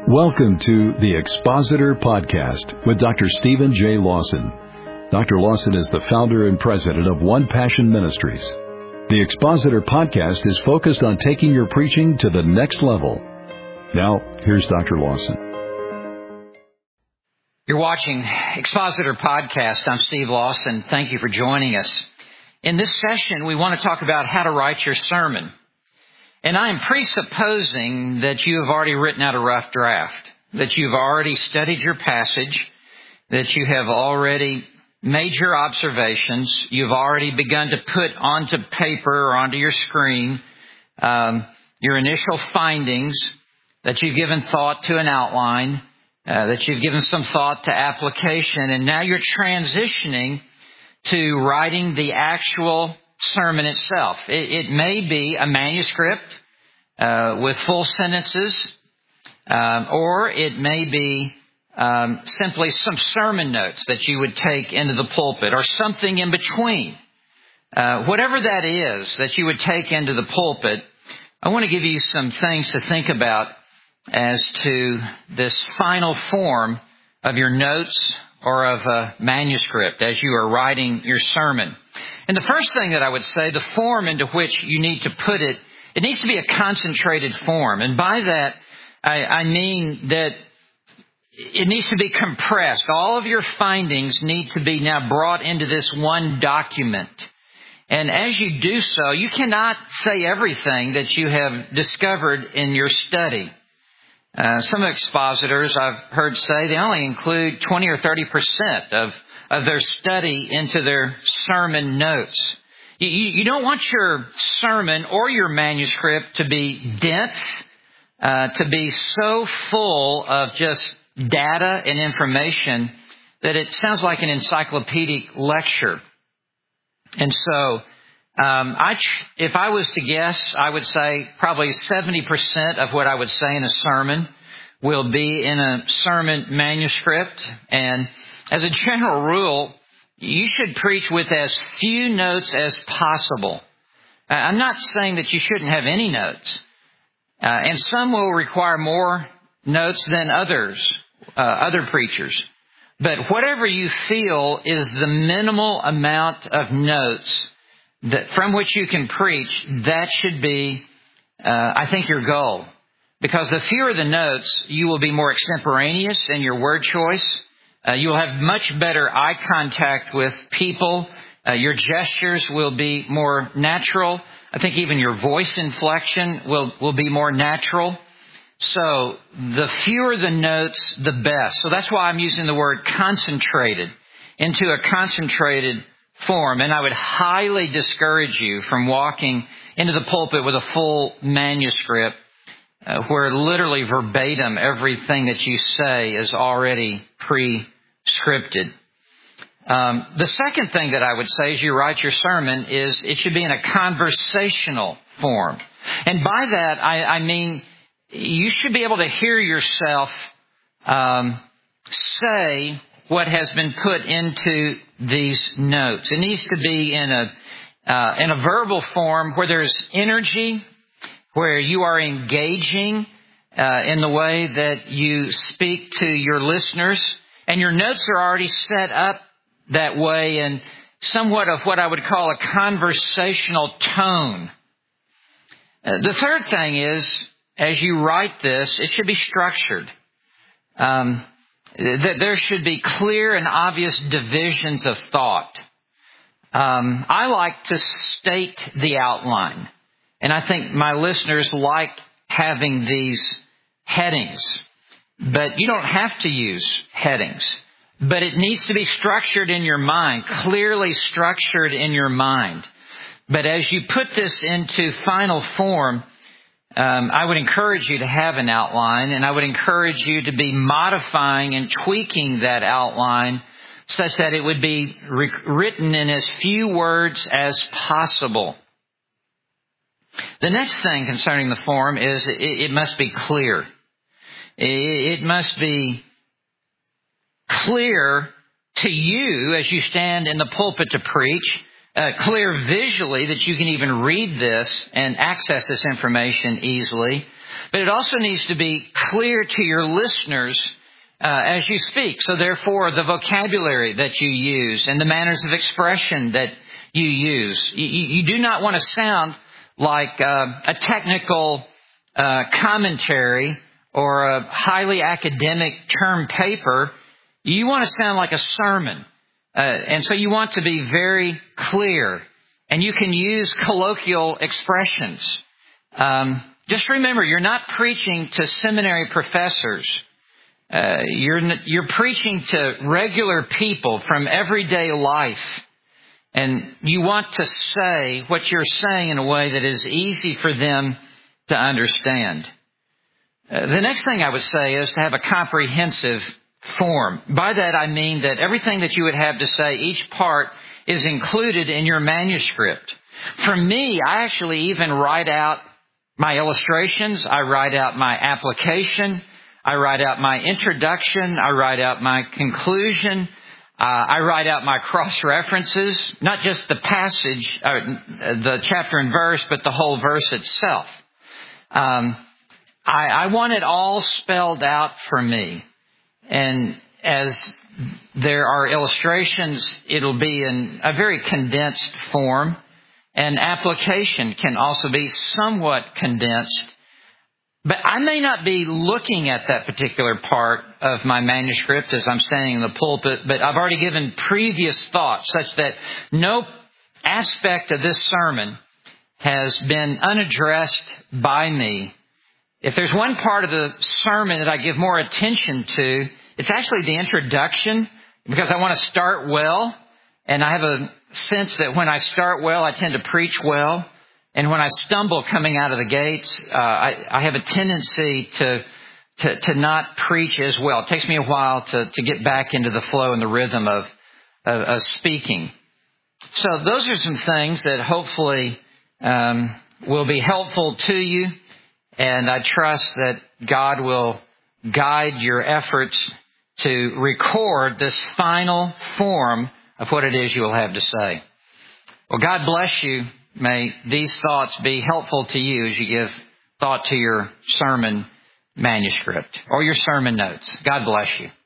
Welcome to the Expositor Podcast with Dr. Stephen J. Lawson. Dr. Lawson is the founder and president of One Passion Ministries. The Expositor Podcast is focused on taking your preaching to the next level. Now, here's Dr. Lawson. You're watching Expositor Podcast. I'm Steve Lawson. Thank you for joining us. In this session, we want to talk about how to write your sermon. And I am presupposing that you have already written out a rough draft, that you've already studied your passage, that you have already made your observations, you've already begun to put onto paper or onto your screen your initial findings, that you've given thought to an outline, that you've given some thought to application, and now you're transitioning to writing the actual sermon itself. It may be a manuscript with full sentences, or it may be simply some sermon notes that you would take into the pulpit, or something in between. Whatever that is that you would take into the pulpit, I want to give you some things to think about as to this final form of your notes or of a manuscript as you are writing your sermon. And the first thing that I would say, the form into which you need to put it, it needs to be a concentrated form. And by that, I mean that it needs to be compressed. All of your findings need to be now brought into this one document. And as you do so, you cannot say everything that you have discovered in your study. Some expositors I've heard say they only include 20 or 30% of their study into their sermon notes. You don't want your sermon or your manuscript to be dense, to be so full of just data and information that it sounds like an encyclopedic lecture. And so, if I was to guess, I would say probably 70% of what I would say in a sermon will be in a sermon manuscript. And as a general rule, you should preach with as few notes as possible. I'm not saying that you shouldn't have any notes. And some will require more notes than others, other preachers. But whatever you feel is the minimal amount of notes that from which you can preach, that should be, I think, your goal. Because the fewer the notes, you will be more extemporaneous in your word choice. You will have much better eye contact with people. Your gestures will be more natural. I think even your voice inflection will be more natural. So the fewer the notes, the best. So that's why I'm using the word concentrated, into a concentrated form. And I would highly discourage you from walking into the pulpit with a full manuscript where literally verbatim everything that you say is already pre-scripted. The second thing that I would say as you write your sermon is it should be in a conversational form. And by that, I mean you should be able to hear yourself say what has been put into these notes. It needs to be in a verbal form where there's energy, where you are engaging in the way that you speak to your listeners, and your notes are already set up that way in somewhat of what I would call a conversational tone. The third thing is, as you write this, it should be structured. There should be clear and obvious divisions of thought. I like to state the outline. And I think my listeners like having these headings. But you don't have to use headings. But it needs to be structured in your mind, clearly structured in your mind. But as you put this into final form, I would encourage you to have an outline, and I would encourage you to be modifying and tweaking that outline such that it would be written in as few words as possible. The next thing concerning the form is it must be clear. It must be clear to you as you stand in the pulpit to preach, clear visually that you can even read this and access this information easily, but it also needs to be clear to your listeners as you speak. So therefore, the vocabulary that you use and the manners of expression that you use. You do not want to sound like a technical commentary or a highly academic term paper. You want to sound like a sermon. And so you want to be very clear. And you can use colloquial expressions. Just remember, you're not preaching to seminary professors. You're preaching to regular people from everyday life. And you want to say what you're saying in a way that is easy for them to understand. The next thing I would say is to have a comprehensive form. By that I mean that everything that you would have to say, each part is included in your manuscript. For me, I actually even write out my illustrations. I write out my application. I write out my introduction. I write out my conclusion. I write out my cross-references, not just the passage, the chapter and verse, but the whole verse itself. I want it all spelled out for me. And as there are illustrations, it'll be in a very condensed form. And application can also be somewhat condensed. But I may not be looking at that particular part of my manuscript as I'm standing in the pulpit, but I've already given previous thoughts such that no aspect of this sermon has been unaddressed by me. If there's one part of the sermon that I give more attention to, it's actually the introduction, because I want to start well. And I have a sense that when I start well, I tend to preach well. And when I stumble coming out of the gates, I have a tendency to not preach as well. It takes me a while to get back into the flow and the rhythm of speaking. So those are some things that hopefully will be helpful to you. And I trust that God will guide your efforts to record this final form of what it is you will have to say. Well, God bless you. May these thoughts be helpful to you as you give thought to your sermon manuscript or your sermon notes. God bless you.